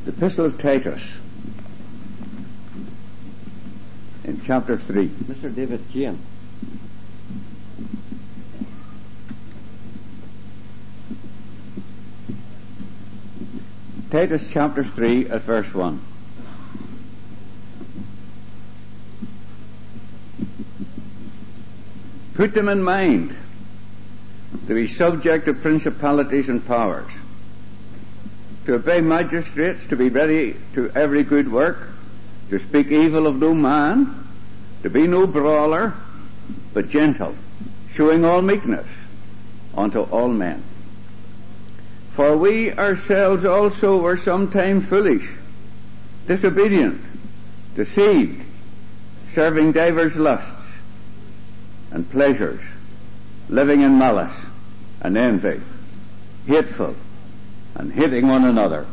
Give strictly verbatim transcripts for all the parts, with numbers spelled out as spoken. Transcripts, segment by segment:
The Epistle of Titus, in chapter three. Mister David Jane. Titus chapter three at verse one. Put them in mind to be subject to principalities and powers, to obey magistrates, to be ready to every good work, to speak evil of no man, to be no brawler, but gentle, showing all meekness unto all men. For we ourselves also were sometime foolish, disobedient, deceived, serving divers lusts and pleasures, living in malice and envy, hateful, and hating one another.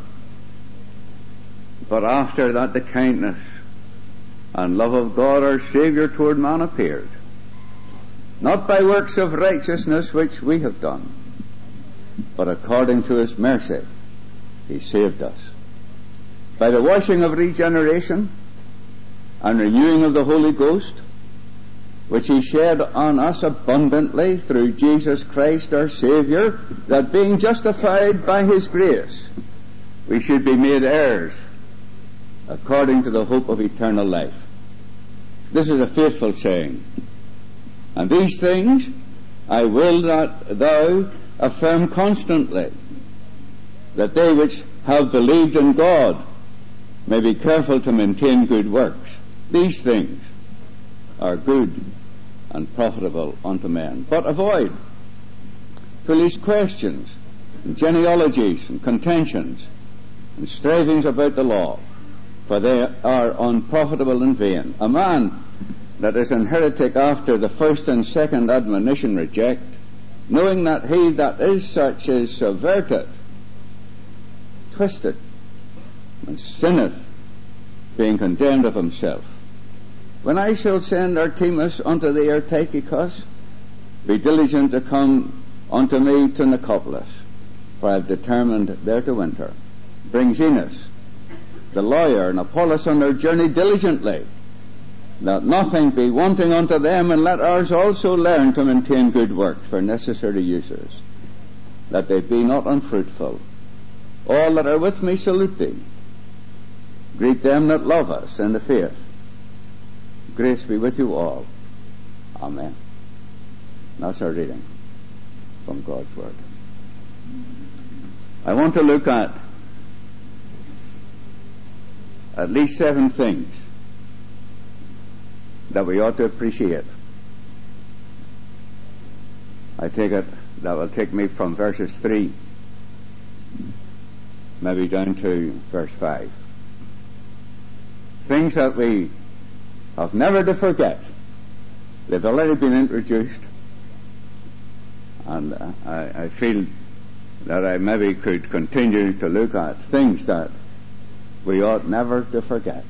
But after that the kindness and love of God our Saviour toward man appeared, not by works of righteousness which we have done, but according to His mercy He saved us, by the washing of regeneration and renewing of the Holy Ghost, which He shed on us abundantly through Jesus Christ our Saviour, that being justified by His grace, we should be made heirs according to the hope of eternal life. This is a faithful saying. And these things I will that thou affirm constantly, that they which have believed in God may be careful to maintain good works. These things are good and profitable unto men. But avoid foolish questions, and genealogies, and contentions, and strivings about the law, for they are unprofitable and vain. A man that is an heretic after the first and second admonition reject, knowing that he that is such is subverted, twisted, and sinneth, being condemned of himself. When I shall send Artemas unto thee, or Tychicus, be diligent to come unto me to Nicopolis, for I have determined there to winter. Bring Zenas, the lawyer, and Apollos on their journey diligently, that nothing be wanting unto them, and let ours also learn to maintain good works for necessary uses, that they be not unfruitful. All that are with me salute thee. Greet them that love us in the faith. Grace be with you all. Amen. That's our reading from God's Word. I want to look at at least seven things that we ought to appreciate. I take it that will take me from verses three, maybe down to verse five. Things that we have never to forget. They've already been introduced, and I, I feel that I maybe could continue to look at things that we ought never to forget.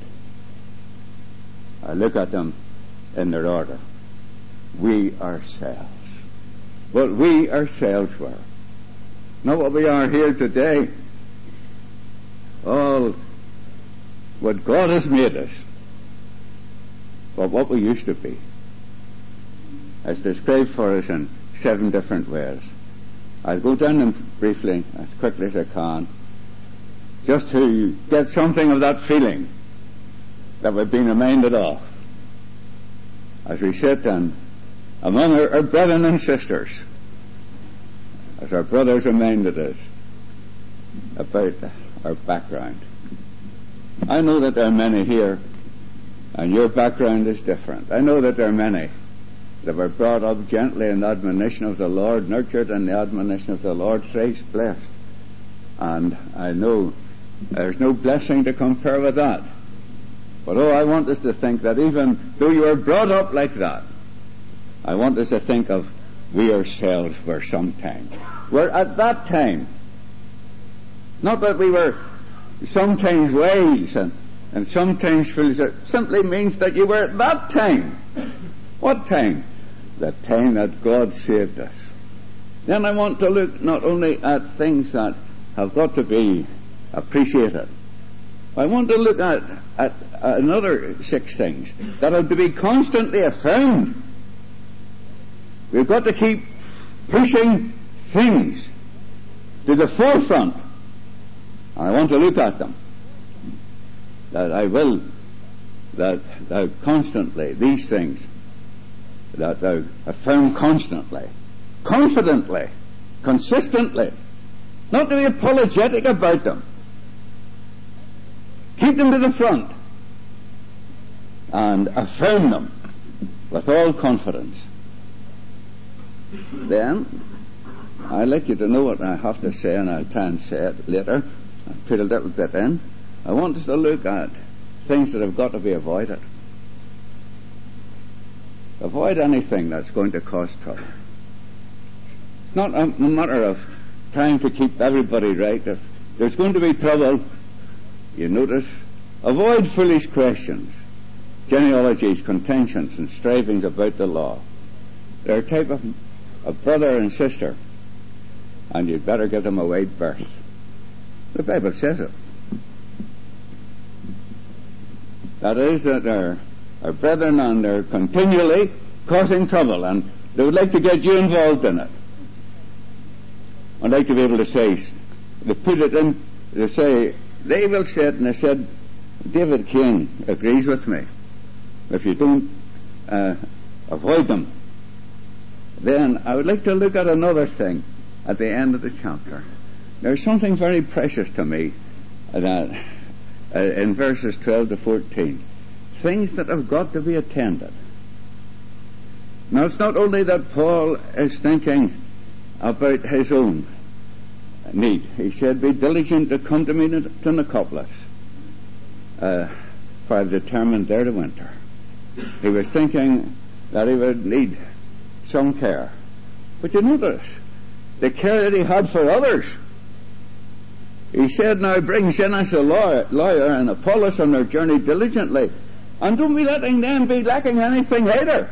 I look at them in their order. We ourselves. What we ourselves were. Not what we are here today. All what God has made us. But what we used to be. It's described for us in seven different ways. I'll go down them briefly, as quickly as I can, just to get something of that feeling that we've been reminded of as we sit and among our, our brethren and sisters, as our brothers reminded us about our background. I know that there are many here, and your background is different. I know that there are many that were brought up gently in the admonition of the Lord, nurtured in the admonition of the Lord, thrice blessed. And I know there's no blessing to compare with that. But oh, I want us to think that even though you were brought up like that, I want us to think of we ourselves were sometime. We're at that time. Not that we were sometimes wise and, and sometimes foolish. It simply means that you were at that time. What time? The time that God saved us. Then I want to look not only at things that have got to be appreciated, I want to look at, at another six things that are to be constantly affirmed. We've got to keep pushing things to the forefront. And I want to look at them. That I will, that, that constantly, these things, that thou affirm constantly, confidently, consistently, not to be apologetic about them. Keep them to the front and affirm them with all confidence. Then, I'd like you to know what I have to say, and I'll try and say it later. I'll put a little bit in. I want us to look at things that have got to be avoided. Avoid anything that's going to cause trouble. It's not a matter of trying to keep everybody right. If there's going to be trouble, you notice, avoid foolish questions, genealogies, contentions, and strivings about the law. They're a type of a brother and sister, and you'd better give them a wide berth. The Bible says it. That is, that they're, they're brethren, and they're continually causing trouble, and they would like to get you involved in it. I'd like to be able to say, they put it in, they say, they will say it, and they said, David Kane agrees with me. If you don't uh, avoid them, then I would like to look at another thing at the end of the chapter. There's something very precious to me that uh, in verses twelve to fourteen, things that have got to be attended. Now, it's not only that Paul is thinking about his own need. He said, be diligent to come to me to Nicopolis, uh, for I've determined there to winter. He was thinking that he would need some care. But you notice the care that he had for others. He said, now bring Zenas a lawyer, lawyer and Apollos on their journey diligently, and don't be letting them be lacking anything either.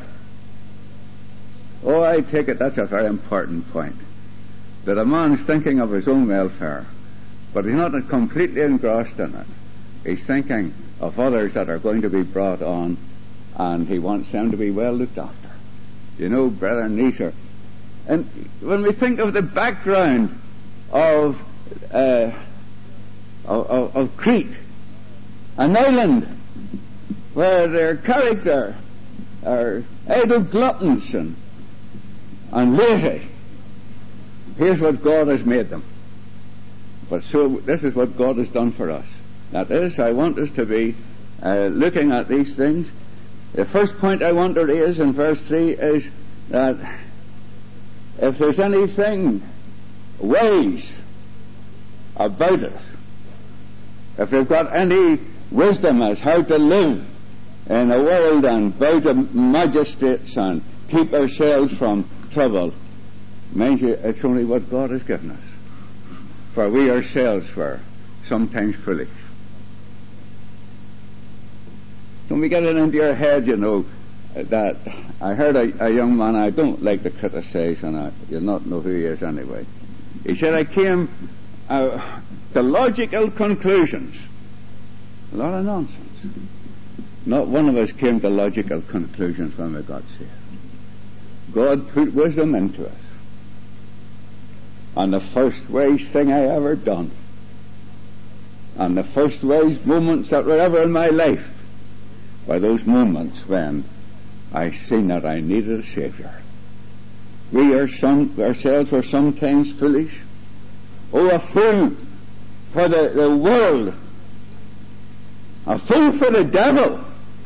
Oh, I take it that's a very important point. That a man's thinking of his own welfare, but he's not completely engrossed in it. He's thinking of others that are going to be brought on, and he wants them to be well looked after. You know, brethren, these are... And when we think of the background of, uh, of, of Crete, an island where their character are idle gluttons and, and lazy, here's what God has made them. But so this is what God has done for us. That is, I want us to be uh, looking at these things. The first point I want to raise in verse three is that if there's anything wise about us, if we've got any wisdom as how to live in a world and bow to magistrates and keep ourselves from trouble, mind you, it's only what God has given us. For we ourselves were sometimes foolish. Don't we get it into your head, you know, that I heard a, a young man, I don't like to criticize, and I, you'll not know who he is anyway. He said, I came uh, to logical conclusions. A lot of nonsense. Not one of us came to logical conclusions when we got saved. God put wisdom into us. And the first wise thing I ever done, and the first wise moments that were ever in my life, were those moments when I seen that I needed a Saviour. We are some, ourselves were sometimes foolish. Oh, a fool for the, the world. A fool for the devil.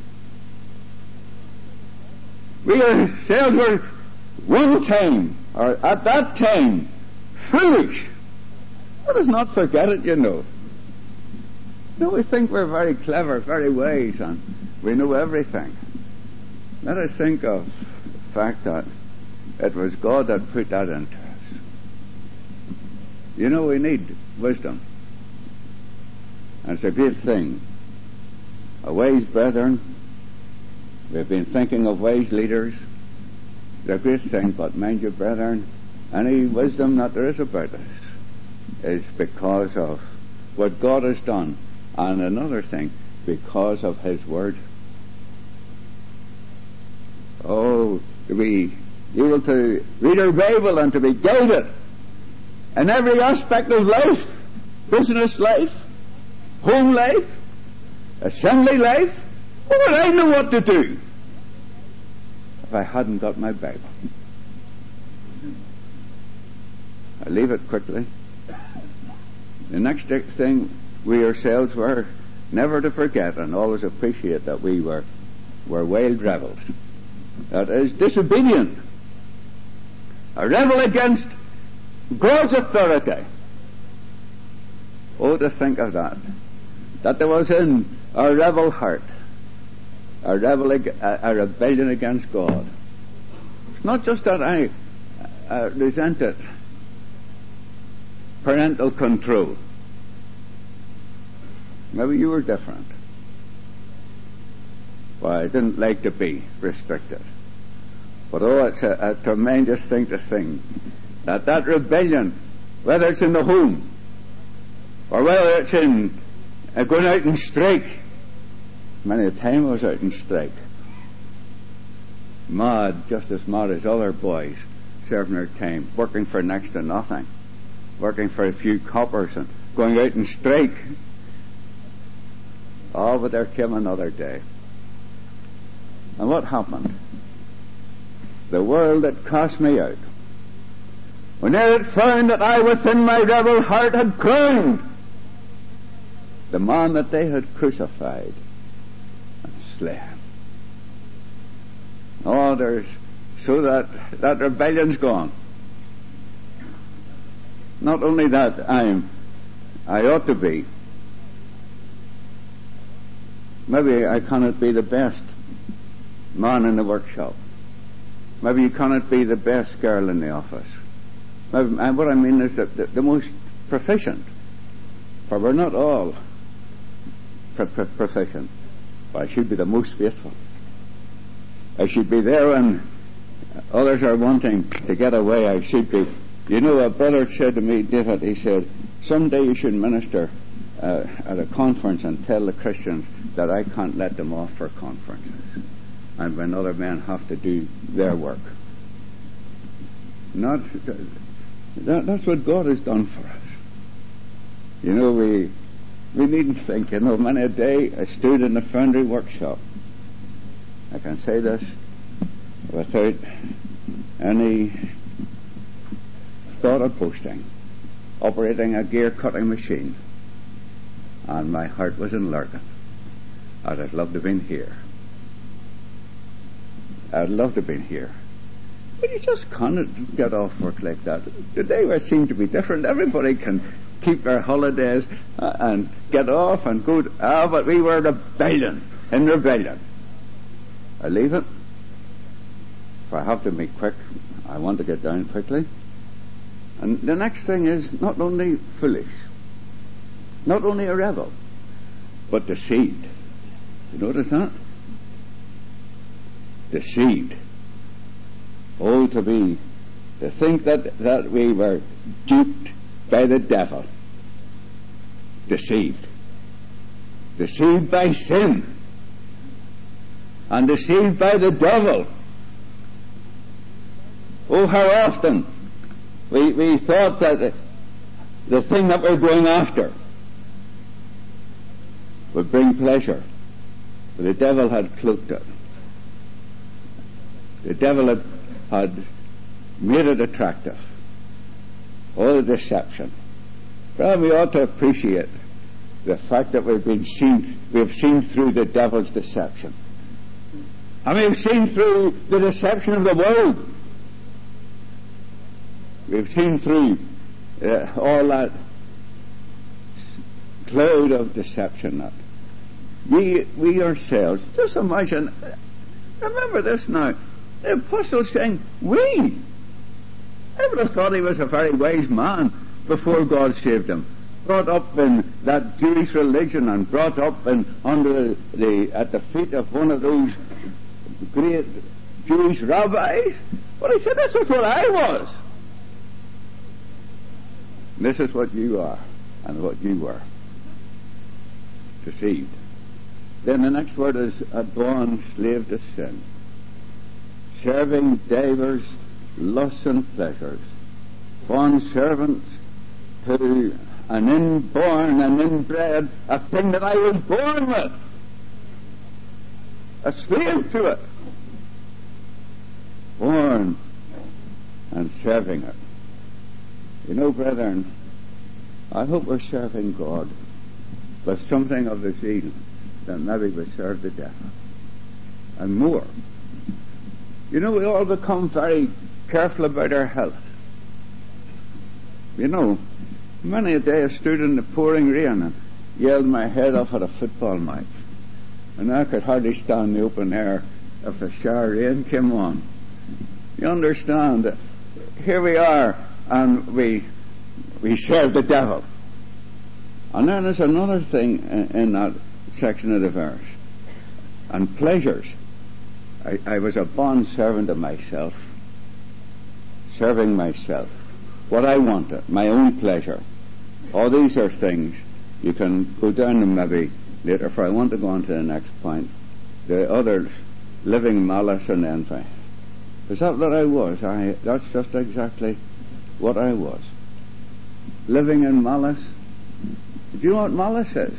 We ourselves were one time, or at that time, foolish. Let us not forget it, you know. No, we think we're very clever, very wise, and we know everything. Let us think of the fact that it was God that put that into us. You know, we need wisdom. And it's a great thing. A wise brethren, we've been thinking of wise leaders. It's a great thing, but mind you, brethren, any wisdom that there is about us is because of what God has done And another thing, because of His Word. Oh, to be able to read our Bible and to be guided in every aspect of life, business life, home life, assembly life. How would I know what to do if I hadn't got my Bible? I leave it quickly. The next thing we ourselves were never to forget and always appreciate that we were were wild rebels. That is, disobedient. A rebel against God's authority. Oh, to think of that. That there was in our rebel heart a, rebel, a, a rebellion against God. It's not just that I uh, resented parental control. Maybe you were different. Well, I didn't like to be restricted. But oh, it's a, a tremendous thing to think that that rebellion, whether it's in the home or whether it's in uh, going out and strike. Many a time I was out and strike. Mad, just as mad as other boys serving their time, working for next to nothing, working for a few coppers and going out and strike. Oh, but there came another day. And what happened? The world that cast me out, when they had found that I within my rebel heart had crowned the man that they had crucified and slain. Oh, there's so that that rebellion's gone. Not only that, I'm I ought to be. Maybe I cannot be the best man in the workshop. Maybe you cannot be the best girl in the office. Maybe, and what I mean is that the, the most proficient, for we're not all pro- pro- proficient. But I should be the most faithful. I should be there when others are wanting to get away. I should be. You know, a brother said to me, David, he said, someday you should minister uh, at a conference and tell the Christians that I can't let them off for conferences, and when other men have to do their work. Not that, that's what God has done for us. You know, we we needn't think. You know, many a day I stood in the foundry workshop. I can say this without any thought of boasting, operating a gear cutting machine, and my heart was in Lurgan. I'd have loved to have been here. I'd love to have been here. But you just can't get off work like that. Today we seem to be different. Everybody can keep their holidays uh, and get off and go. Ah, but we were rebellion, in rebellion. I leave it. If I have to be quick, I want to get down quickly. And the next thing is not only foolish, not only a rebel, but deceived. You notice that? Deceived. Oh, to be, to think that, that we were duped by the devil. Deceived. Deceived by sin. And deceived by the devil. Oh, how often we, we thought that the, the thing that we're going after would bring pleasure. But the devil had cloaked it. The devil had, had made it attractive. All the deception. Well, we ought to appreciate the fact that we've been seen, we've seen through the devil's deception. And we've seen through the deception of the world. We've seen through uh, all that cloud of deception that we, we ourselves, just imagine, remember this now, the apostle saying, we. I would have thought he was a very wise man before God saved him. Brought up in that Jewish religion and brought up in under the at the feet of one of those great Jewish rabbis. But he said, this is what I was. This is what you are and what you were. deceived. Then the next word is a bond slave to sin, serving divers lusts and pleasures, bond servants to an inborn and inbred, a thing that I was born with, a slave to it, born and serving it. You know, brethren, I hope we're serving God with something of the zeal that maybe we serve the devil, and more. You know, we all become very careful about our health. You know, many a day I stood in the pouring rain and yelled my head off at a football match, and I could hardly stand the open air if the shower rain came on. You understand that here we are, and we we serve the devil. And then there's another thing in, in that section of the verse. And pleasures. I, I was a bond servant of myself, serving myself, what I wanted, my own pleasure. All these are things you can go down to maybe later, for I want to go on to the next point. The others, living malice and envy. Is that what I was? I, that's just exactly what I was. Living in malice. Do you know what malice is?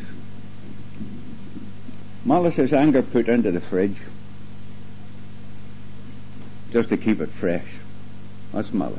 Malice is anger put into the fridge just to keep it fresh. That's malice.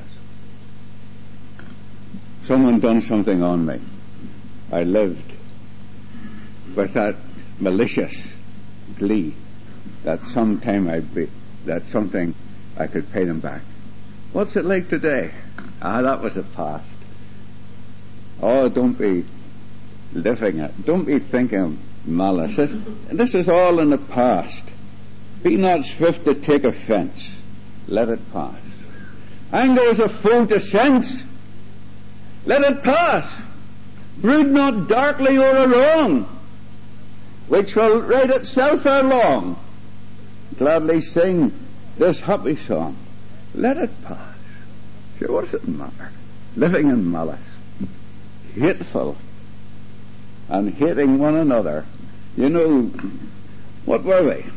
Someone done something on me. I lived with that malicious glee that sometime I'd be, that something I could pay them back. What's it like today? Ah, that was the past. Oh, don't be living it. Don't be thinking of malice. This, this is all in the past. Be not swift to take offence. Let it pass. Anger is a foe to sense. Let it pass. Brood not darkly o'er a wrong, which will right itself ere long. Gladly sing this happy song. Let it pass. Sure, what's it matter? Living in malice, hateful, and hating one another. You know, what were we?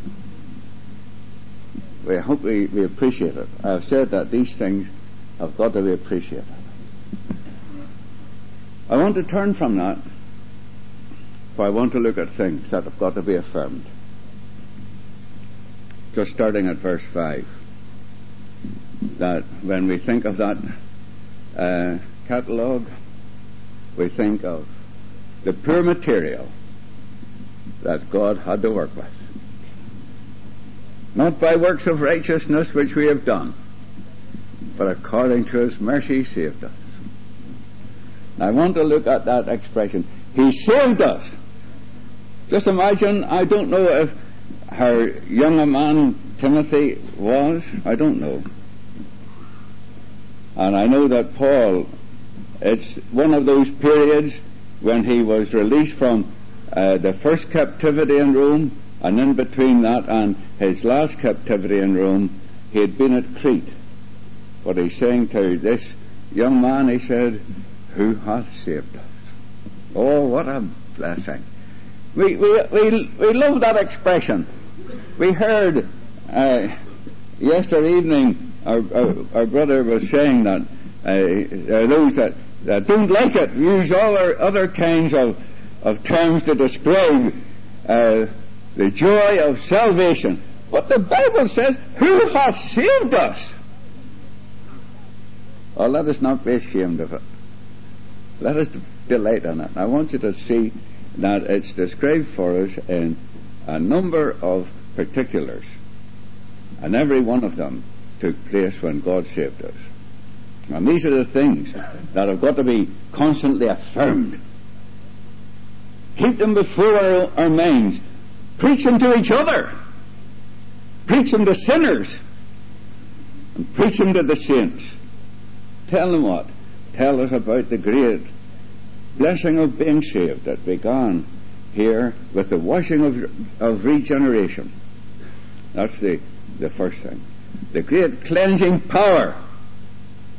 We hope we, we appreciate it. I've said that these things have got to be appreciated. I want to turn from that, for I want to look at things that have got to be affirmed. Just starting at verse five. That when we think of that uh, catalogue, we think of the pure material that God had to work with. Not by works of righteousness which we have done, but according to His mercy saved us. I want to look at that expression. He saved us. Just imagine, I don't know if how young a man Timothy was. I don't know. And I know that Paul, it's one of those periods when he was released from uh, the first captivity in Rome, and in between that and his last captivity in Rome, he had been at Crete. But he's saying to this young man, he said, who hath saved us? Oh, what a blessing. We we we, we love that expression. We heard uh, yesterday evening our, our, our brother was saying that uh, there are those that, that don't like it, use all our other kinds of, of terms to describe uh, the joy of salvation. But the Bible says, who hath saved us? Oh, let us not be ashamed of it. Let us delight in it. I want you to see that it's described for us in a number of particulars, and every one of them took place when God saved us. And these are the things that have got to be constantly affirmed. Keep them before our, our minds. Preach them to each other. Preach them to sinners. And preach them to the saints. Tell them what? Tell us about the great blessing of being saved that began here with the washing of, of regeneration. That's the, the first thing. The great cleansing power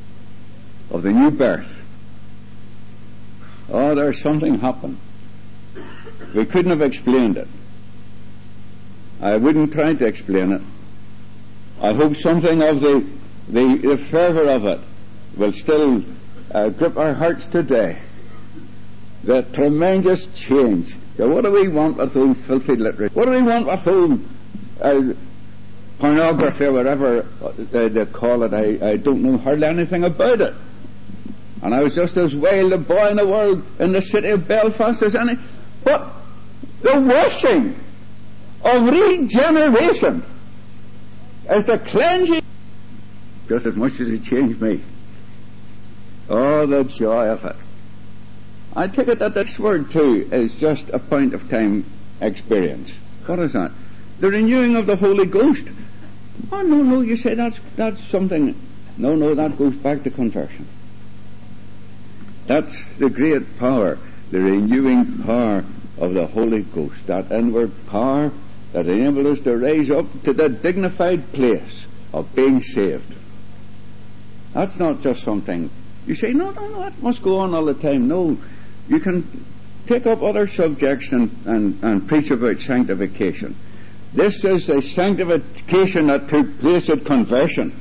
of the new birth. Oh, there's something happened. We couldn't have explained it. I wouldn't try to explain it. I hope something of the, the, the fervour of it will still uh, grip our hearts today. The tremendous change. Yeah, what do we want with old filthy literature? What do we want with old uh, pornography or whatever they, they call it? I, I don't know hardly anything about it. And I was just as wild a boy in the world in the city of Belfast as any. But the washing of regeneration is the cleansing just as much as it changed me. Oh, the joy of it. I take it that this word too is just a point of time experience. What is that? The renewing of the Holy Ghost. Oh, no, no, you say that's that's something. No, no, that goes back to conversion. That's the great power, the renewing power of the Holy Ghost, that inward power that enables us to rise up to the dignified place of being saved. That's not just something you say, no, no, no, that must go on all the time. No, you can take up other subjects and, and, and preach about sanctification. This is the sanctification that took place at conversion.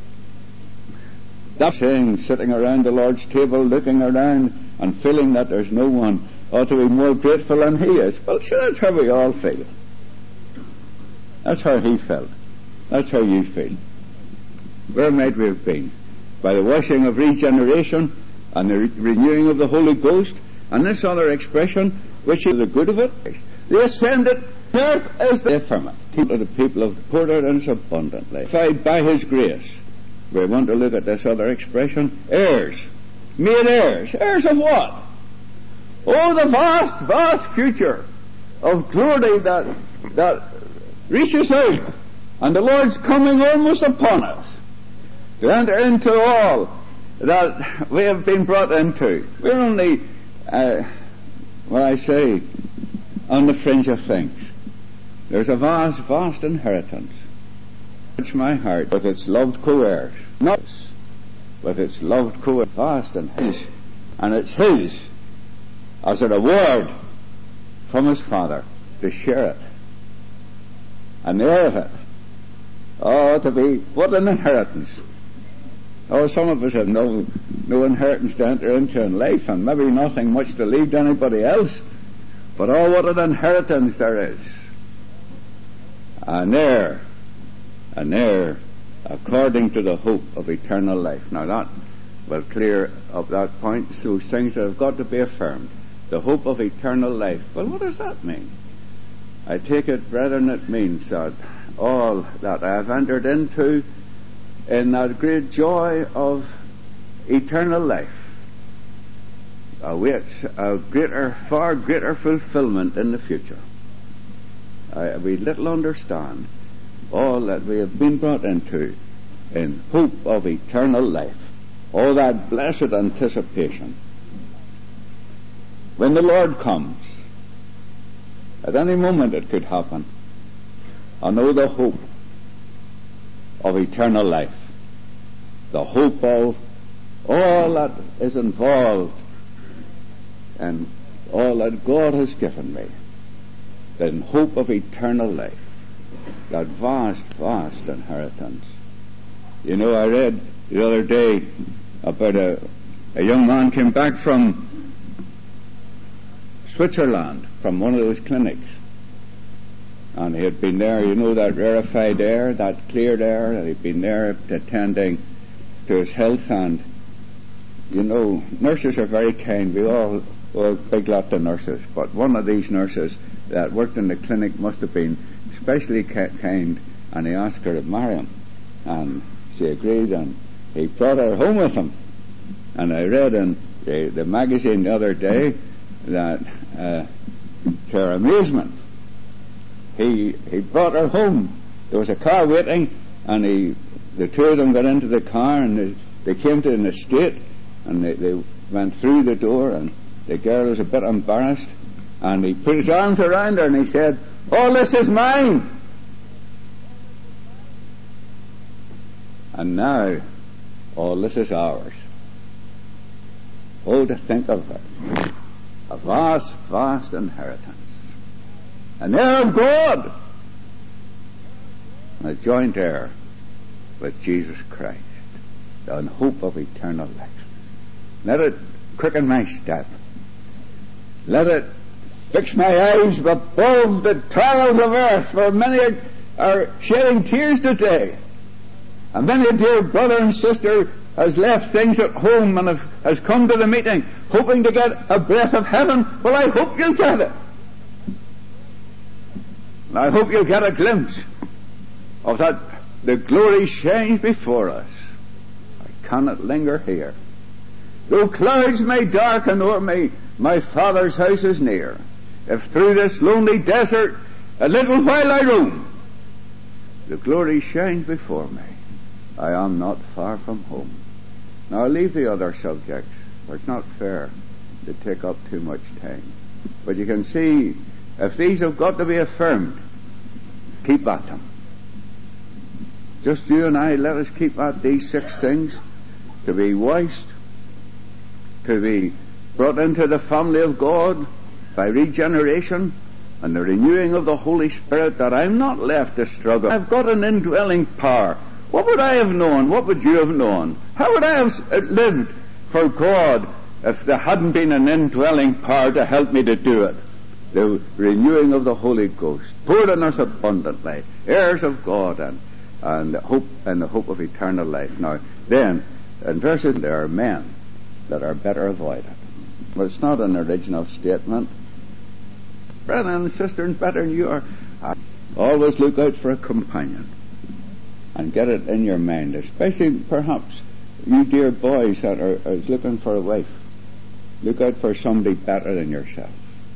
That saying, sitting around the Lord's table, looking around and feeling that there's no one, ought to be more grateful than he is. Well, sure, that's how we all feel. That's how he felt. That's how you feel. Where might we have been? By the washing of regeneration and the re- renewing of the Holy Ghost, and this other expression, which is the good of it. The ascended earth is the firmament. The people have poured out in us abundantly. By his grace. We want to look at this other expression. Heirs. Made heirs. Heirs of what? Oh, the vast, vast future of glory that that reaches out, and the Lord's coming almost upon us to enter into all that we have been brought into. We're only, uh, what I say, on the fringe of things. There's a vast, vast inheritance. Touch my heart with its loved co-heirs, not with its loved co-heirs, vast and his, and it's his as a reward from his Father to share it and the heir of it. Oh, to be, what an inheritance. Oh, some of us have no no inheritance to enter into in life, and maybe nothing much to leave to anybody else. But oh, what an inheritance there is. An heir, an heir, according to the hope of eternal life. Now that will clear up that point. Those things that have got to be affirmed. The hope of eternal life. Well, what does that mean? I take it, brethren, it means that all that I have entered into in that great joy of eternal life awaits a greater, far greater fulfillment in the future. I, we little understand all that we have been brought into in hope of eternal life. All that blessed anticipation. When the Lord comes, at any moment it could happen. I know the hope of eternal life. The hope of all that is involved and all that God has given me. The hope of eternal life. That vast, vast inheritance. You know, I read the other day about a, a young man came back from Switzerland, from one of those clinics. And he had been there, you know, that rarefied air, that cleared air, and he'd been there attending to his health. And, you know, nurses are very kind. We all, well, big lot of nurses. But one of these nurses that worked in the clinic must have been especially kind, and he asked her to marry him. And she agreed, and he brought her home with him. And I read in the, the magazine the other day that, uh, to her amazement, he he brought her home. There was a car waiting, and he, the two of them got into the car, and they, they came to an estate, and they, they went through the door, and the girl was a bit embarrassed, and he put his arms around her, and he said, "All this is mine." And now, all this is ours. Oh, to think of it. A vast, vast inheritance. An heir of God, and a joint heir with Jesus Christ, in hope of eternal life. Let it quicken my step. Let it fix my eyes above the trials of earth, for many are shedding tears today. And many a dear brother and sister has left things at home and have, has come to the meeting hoping to get a breath of heaven. Well, I hope you'll get it. And I hope you'll get a glimpse of that the glory shines before us. I cannot linger here. Though clouds may darken o'er me, my Father's house is near. If through this lonely desert a little while I roam, the glory shines before me. I am not far from home. Now I'll leave the other subjects, for it's not fair to take up too much time. But you can see, if these have got to be affirmed, keep at them. Just you and I, let us keep at these six things: to be washed, to be brought into the family of God by regeneration and the renewing of the Holy Spirit, that I'm not left to struggle. I've got an indwelling power. What would I have known? What would you have known? How would I have lived for God if there hadn't been an indwelling power to help me to do it? The renewing of the Holy Ghost, poured on us abundantly, heirs of God, and and hope and the hope of eternal life. Now, then, in verses, there are men that are better avoided. Well, it's not an original statement. Brethren and sisters, better than you are. Always look out for a companion and get it in your mind, especially perhaps you dear boys that are, are looking for a wife. Look out for somebody better than yourself.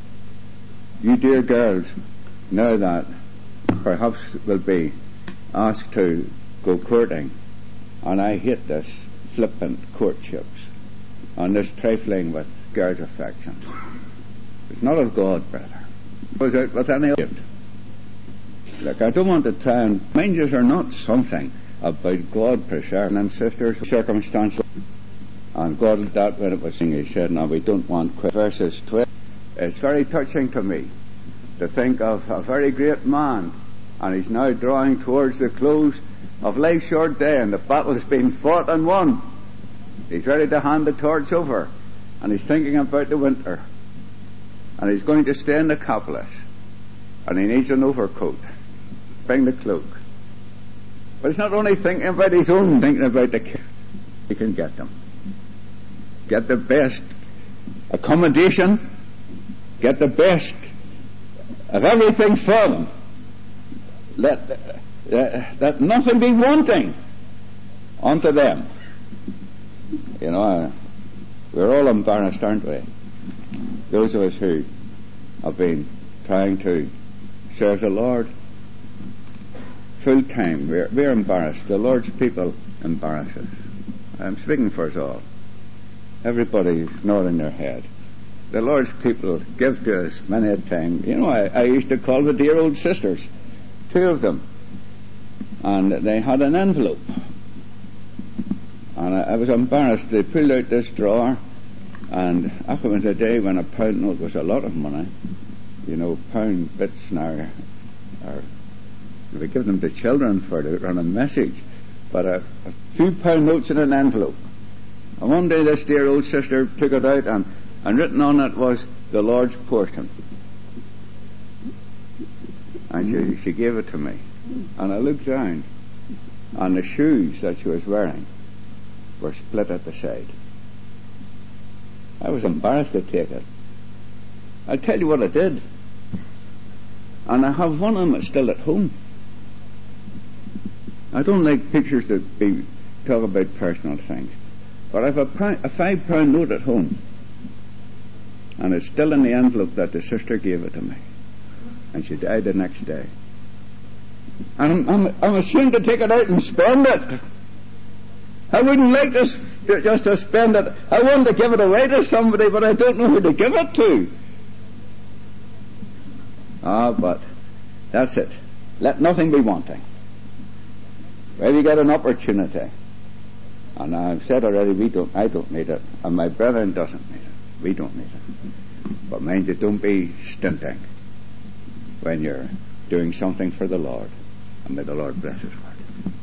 You dear girls, now that perhaps will be asked to go courting, and I hate this flippant courtships and this trifling with girls' affections. It's not of God, brother. Was it with any other? Look, I don't want to try and mangers are not something about God preserving and sisters circumstantial, and God did that when it was saying, he said, now we don't want quit. Verses twelve. It's very touching to me to think of a very great man, and he's now drawing towards the close of life's short day, and the battle's been fought and won. He's ready to hand the torch over, and he's thinking about the winter, and he's going to stay in the Capitalist, and he needs an overcoat. Bring the cloak. But he's not only thinking about his own, thinking about the kids. He can get them. Get the best accommodation, get the best of everything for them. Let, uh, let nothing be wanting unto them. You know, uh, we're all embarrassed, aren't we? Those of us who have been trying to serve the Lord full time, we're, we're embarrassed. The Lord's people embarrass us. I'm speaking for us all. Everybody's nodding their head. The Lord's people give to us many a time. You know, I, I used to call the dear old sisters, two of them, and they had an envelope. And I, I was embarrassed. They pulled out this drawer, and after was a day when a pound note was a lot of money. You know, pound bits now are, we give them to children for to run a message, but a, a few pound notes in an envelope. And one day this dear old sister took it out, and, and written on it was the Lord's portion. And she, she gave it to me. And I looked down, and the shoes that she was wearing were split at the side. I was embarrassed to take it. I'll tell you what I did. And I have one of them still at home. I don't like pictures that be, talk about personal things. But I have a, pound, a five pound note at home. And it's still in the envelope that the sister gave it to me. And she died the next day. And I'm, I'm, I'm ashamed to take it out and spend it. I wouldn't like to, to just to spend it. I want to give it away to somebody, but I don't know who to give it to. Ah, but that's it. Let nothing be wanting. Where you get an opportunity. And I've said already, we don't. I don't need it, and my brethren doesn't need it. We don't need it. But mind you, don't be stinting when you're doing something for the Lord. And may the Lord bless us.